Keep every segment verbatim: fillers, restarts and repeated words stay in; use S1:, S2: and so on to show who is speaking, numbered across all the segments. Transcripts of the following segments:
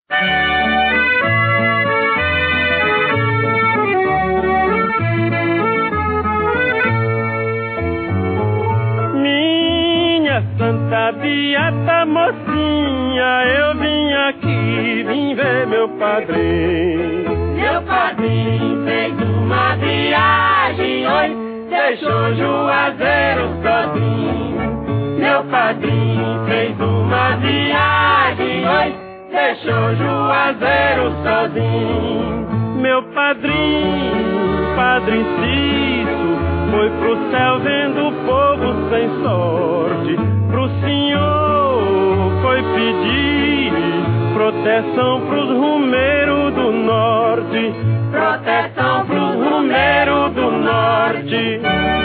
S1: Minha Santa Beata mocinha, eu vim aqui, vim ver meu padrinho.
S2: Meu padrinho fez uma viagem, oi, deixou Juazeiro sozinho. Meu padrinho fez uma viagem, oi, deixou Juazeiro sozinho.
S1: Meu padrinho, Padre Cício, foi pro céu vendo o povo sem sorte. Pro senhor foi pedir proteção pros rumeiros do norte.
S2: Proteção pros rumeiros do norte.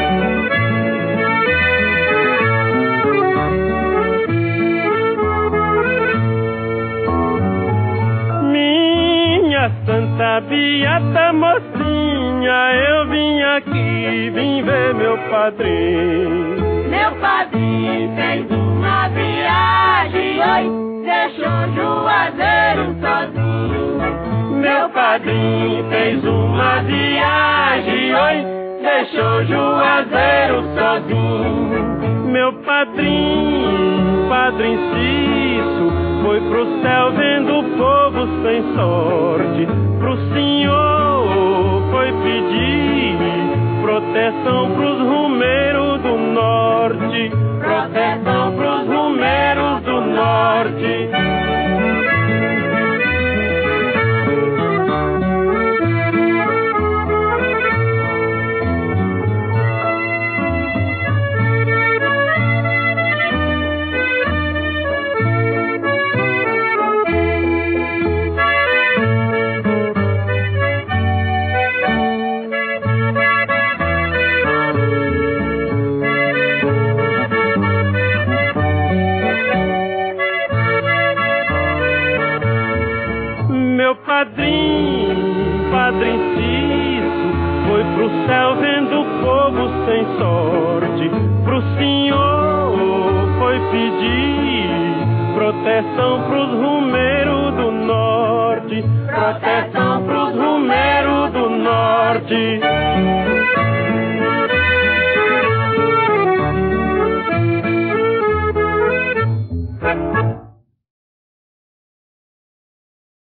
S1: Minha Santa Beata mocinha, eu vim aqui, vim ver meu padrinho.
S2: Meu padrinho fez uma viagem, oi, deixou Juazeiro sozinho.
S1: Meu padrinho fez uma viagem, oi, deixou Juazeiro sozinho. Meu padrinho, Padre Cício, foi pro céu vendo o povo sem sorte. Pro senhor foi pedir proteção pros rumeiros do norte.
S2: Proteção pros rumeiros do norte.
S1: Meu padrinho, Padre Cício, foi pro céu vendo o povo sem sorte. Pro senhor foi pedir proteção pros rumeiros do norte.
S2: Proteção pros
S1: rumeiros do norte.